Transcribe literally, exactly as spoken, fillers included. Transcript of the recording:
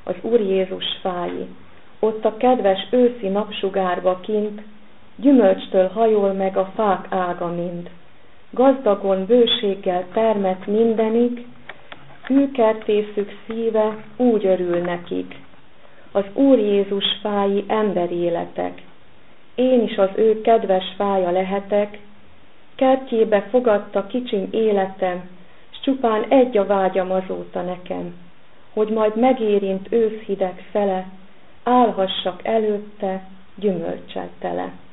az Úr Jézus fái. Ott a kedves őszi napsugárba kint, gyümölcstől hajol meg a fák ága mind. Gazdagon, bőséggel termett mindenik, űkertészük szíve úgy örül nekik. Az Úr Jézus fái emberi életek. Én is az ő kedves fája lehetek, kertjébe fogadta kicsiny életem, s csupán egy a vágyam azóta nekem, hogy majd megérint őszhideg fele, állhassak előtte gyümölccsel tele.